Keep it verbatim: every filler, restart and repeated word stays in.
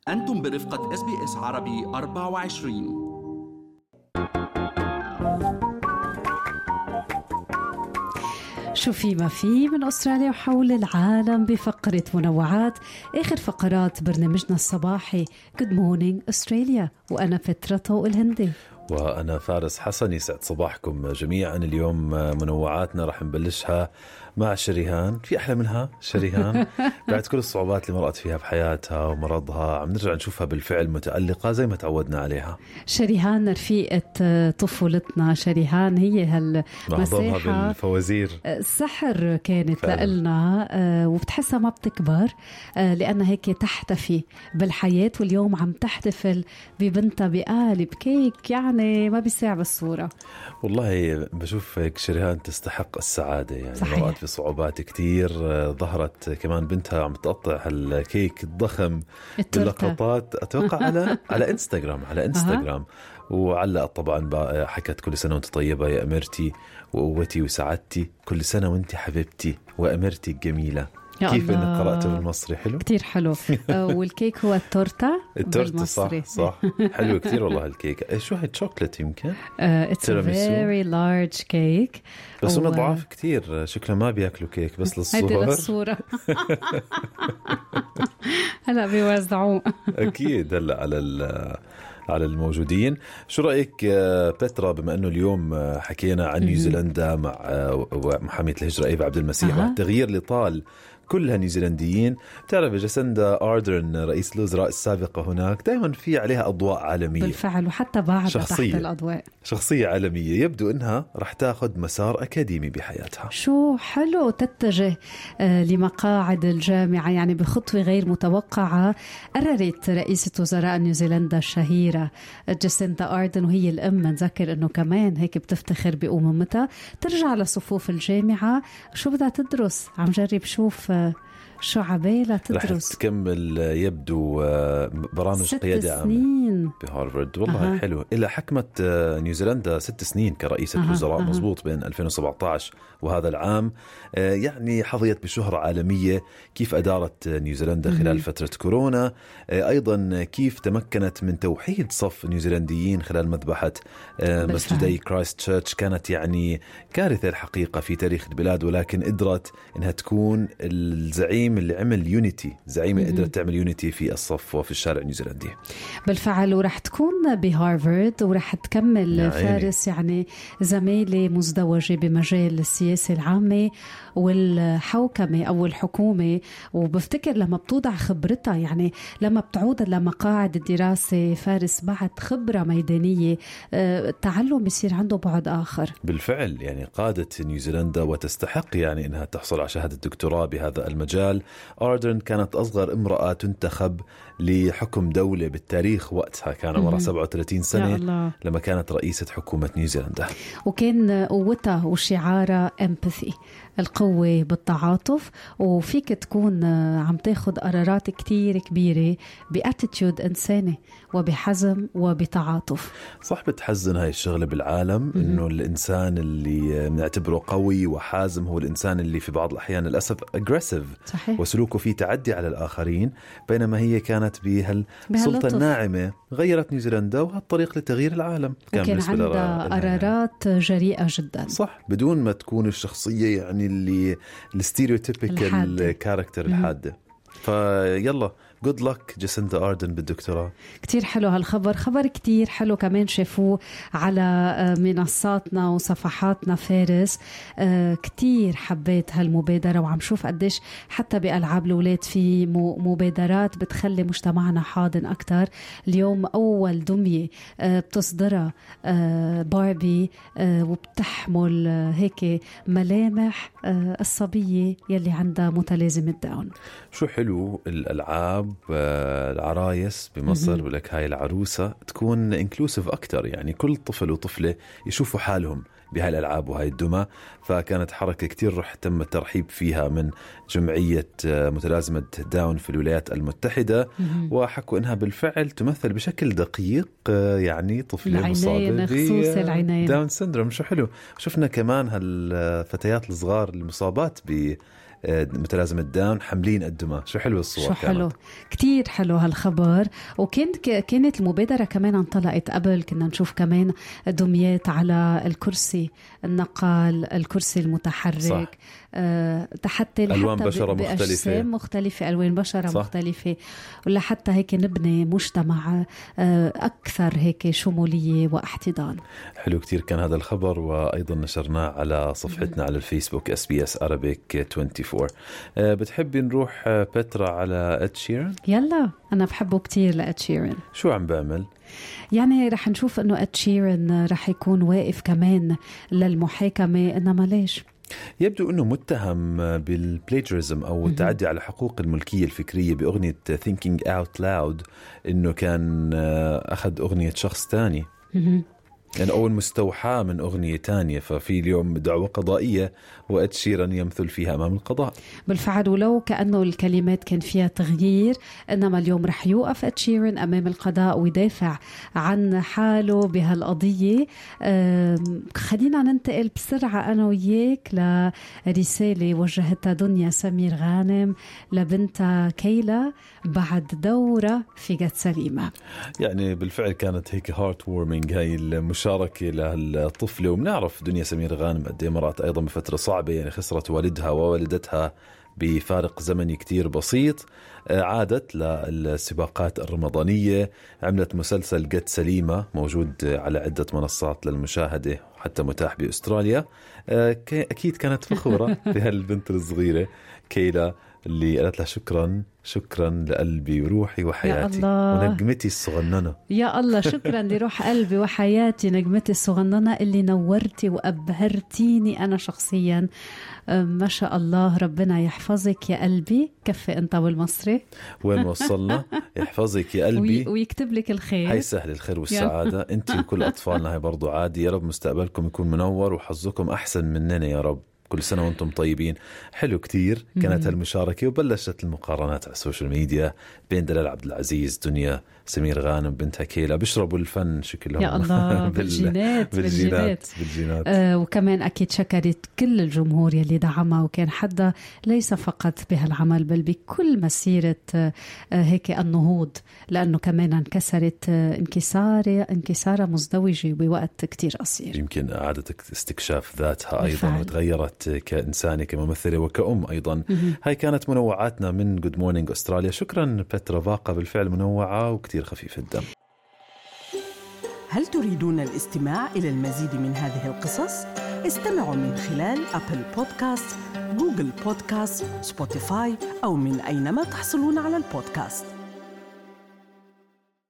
أنتم برفقة إس بي إس عربي أربعة وعشرين. شو في ما في من أستراليا وحول العالم بفقرة منوعات، آخر فقرات برنامجنا الصباحي Good Morning أستراليا، وأنا فترة الهندي وأنا فارس حسن. يسعد صباحكم جميعا. اليوم منوعاتنا رح نبلشها مع شريهان. في أحلى منها شريهان؟ بعد كل الصعوبات اللي مرقت فيها بحياتها ومرضها عم نرجع نشوفها بالفعل متألقة زي ما تعودنا عليها. شريهان رفيقة طفولتنا، شريهان هي هالمساحة بالفوازير السحر كانت لنا، وبتحسها ما بتكبر لأنها هيك تحتفي بالحياة، واليوم عم تحتفل ببنتها بقالب كيك، يعني ما بيساع بالصورة. والله بشوف هيك شريهان تستحق السعادة، يعني مرقت في صعوبات كتير. ظهرت كمان بنتها عم تقطع هالكيك الضخم باللقطات، أتوقع على على إنستغرام على إنستغرام وعلقت طبعا بقى حكت كل سنة وانت طيبة يا أميرتي وقوتي وسعادتي، كل سنة وانت حبيبتي وأميرتي الجميلة. كيف انك قرأته بالمصري؟ حلو كتير حلو. والكيك هو التورتة التورتة صح صح حلو كتير والله. الكيك شو هاي؟ شوكولات يمكن. It's a very large cake. بس هم ضعاف كتير شكله ما بياكلوا كيك بس للصور. هيدي للصورة. هلا بيوزعوه أكيد هلا على على الموجودين. شو رأيك بترا، بما أنه اليوم حكينا عن نيوزيلندا مع محامية الهجرة إيفا عبد المسيح والتغيير اللي طال كلها نيوزيلنديين؟ بتعرف جاسندا آردرن رئيس الوزراء السابقة هناك دائما في عليها أضواء عالمية بالفعل، وحتى بعد تحت الأضواء شخصية عالمية. يبدو أنها رح تاخد مسار أكاديمي بحياتها. شو حلو، تتجه لمقاعد الجامعة يعني بخطوة غير متوقعة. قررت رئيسة وزراء نيوزيلندا الشهيرة جاسندا آردرن، وهي الأم، نذكر أنه كمان هيك بتفتخر بأمومتها، ترجع لصفوف الجامعة. شو بدها تدرس؟ عم جرب شوف شو عبالة تدرس. رح تكمل يبدو برامج قيادة عامة بهارفارد. والله أه. حلو. إلا حكمت نيوزيلندا ست سنين كرئيسة أه. وزراء أه. مزبوط بين ألفين وسبعة عشر وهذا العام. يعني حظيت بشهرة عالمية كيف أدارت نيوزيلندا خلال فترة كورونا، أيضا كيف تمكنت من توحيد صف نيوزيلنديين خلال مذبحة مسجدي كرايست تشيرش. كانت يعني كارثة الحقيقة في تاريخ البلاد، ولكن قدرت إنها تكون الزعيم اللي عمل يونيتي، زعيمة قدرت تعمل يونيتي في الصف وفي الشارع النيوزيلندي بالفعل. ورح تكون بهارفارد ورح تكمل فارس يعني زميلة مزدوجة بمجال السياسة العامة والحوكمة أو الحكومة. وبفتكر لما بتوضع خبرتها، يعني لما بتعود لمقاعد الدراسة فارس بعد خبرة ميدانية، التعلم بيصير عنده بعد آخر. بالفعل يعني قادت نيوزيلندا وتستحق يعني إنها تحصل على شهادة دكتوراه بهذا المجال. آردرن كانت أصغر امرأة تنتخب لحكم دولة بالتاريخ وقتها، كان عمرها سبعة وثلاثين سنة لما كانت رئيسة حكومة نيوزيلندا. وكان قوتها وشعارها empathy، القوة بالتعاطف، وفيك تكون عم تاخد قرارات كتير كبيرة بأتيتيود إنساني وبحزم وبتعاطف. صح، بتحزن هاي الشغلة بالعالم إنه الإنسان اللي نعتبره قوي وحازم هو الإنسان اللي في بعض الأحيان للأسف aggressive وسلوكه فيه تعدي على الآخرين، بينما هي كانت بهالسلطة الناعمة غيرت نيوزيلندا وهالطريق لتغيير العالم. كان, كان عندها قرارات جريئة جدا صح، بدون ما تكون الشخصية يعني اللي الستيريوتيبيكال كاركتر الحادة. فيلا good luck جاسندا آردرن بالدكتوراه. كتير حلو هالخبر، خبر كتير حلو كمان شافوه على منصاتنا وصفحاتنا فارس. كتير حبيت هالمبادرة، وعم شوف قديش حتى بألعاب الأولاد في مبادرات بتخلي مجتمعنا حاضن أكتر. اليوم أول دمية بتصدرها باربي وبتحمل هيك ملامح الصبية يلي عندها متلازمة داون. شو حلو الألعاب العرايس بمصر، ولك هاي العروسة تكون انكلوسيف أكتر، يعني كل طفل وطفلة يشوفوا حالهم بهاي الألعاب وهاي الدمى. فكانت حركة كتير رح تم الترحيب فيها من جمعية متلازمة داون في الولايات المتحدة، وحكوا إنها بالفعل تمثل بشكل دقيق يعني طفلة مصابة بداون سيندروم. شو حلو. شفنا كمان هالفتيات الصغار المصابات ب متلازمة داون حملين قدمها. شو حلو الصور، شو حلو كانت. كتير حلو هالخبر. وكانت كانت المبادرة كمان انطلقت قبل، كنا نشوف كمان دميات على الكرسي النقل، الكرسي المتحرك، صح. أه حتى ألوان بشرة مختلفة مختلفة ألوان بشرة صح. مختلفة، ولا حتى هيك نبني مجتمع أه أكثر هيك شمولية واحتضان. حلو كتير كان هذا الخبر، وأيضا نشرناه على صفحتنا على الفيسبوك إس بي إس Arabic أربعة وعشرين. أه بتحبي نروح بترا على إد شيران؟ يلا، أنا بحبه كتير لإد شيران. شو عم بعمل؟ يعني رح نشوف أنه إد شيران رح يكون واقف كمان للمحاكمة، إنما ليش؟ يبدو أنه متهم بالبلاجرزم أو التعدي على حقوق الملكية الفكرية بأغنية Thinking Out Loud، إنه كان أخذ أغنية شخص تاني يعني أول مستوحاة من أغنية تانية. ففي اليوم دعوة قضائية وإد شيران يمثل فيها أمام القضاء بالفعل، ولو كأنه الكلمات كان فيها تغيير، إنما اليوم رح يوقف إد شيران أمام القضاء ويدافع عن حاله بهالقضية. خلينا ننتقل بسرعة أنا وياك لرسالة وجهتها دنيا سمير غانم لبنتها كيلا بعد دورة في جت سليمة. يعني بالفعل كانت هيك هارت وورمينج هاي المشاركة للطفلة. وبنعرف دنيا سمير غانم قد ايه مرت أيضا بفترة صعبة، يعني خسرت والدها ووالدتها بفارق زمني كتير بسيط. عادت للسباقات الرمضانية، عملت مسلسل جت سليمة موجود على عدة منصات للمشاهدة حتى متاح بأستراليا. أكيد كانت فخورة بهالبنت الصغيرة كيلا اللي قالت لها شكرا شكرا لقلبي وروحي وحياتي ونجمتي الصغننة. يا الله، شكرا لروح قلبي وحياتي نجمتي الصغننة اللي نورتي وأبهرتيني أنا شخصيا. ما شاء الله، ربنا يحفظك يا قلبي. كفي أنت والمصري وين وصلنا؟ يحفظك يا قلبي ويكتب لك الخير. هاي سهل الخير والسعادة. أنت وكل أطفالنا هاي برضو عادي. يا رب مستقبلكم يكون منور وحظكم أحسن مننا يا رب. كل سنة وانتم طيبين. حلو كتير كانت هالمشاركة، وبلشت المقارنات على السوشيال ميديا بين دلال عبد العزيز، دنيا سمير غانم، بنتها كيلا. بيشربوا الفن شكلهم يا الله بالجينات بالجينات, بالجينات. آه وكمان أكيد شكرت كل الجمهور يلي دعمها، وكان حدا ليس فقط بهالعمل بل بكل مسيرة آه هيك النهوض، لأنه كمان انكسرت آه انكسارة انكسارة مزدوجة بوقت كتير قصير. يمكن أعادت استكشاف ذاتها أيضا بالفعل. وتغيرت كإنسانة كممثلة وكأم أيضا. م-م. هاي كانت منوعاتنا من Good Morning أستراليا. شكرا بترا باقة، بالفعل منوعة وكتير خفيف الدم. هل تريدون الاستماع إلى المزيد من هذه القصص؟ استمعوا من خلال أبل بودكاست، جوجل بودكاست، سبوتيفاي أو من أينما تحصلون على البودكاست.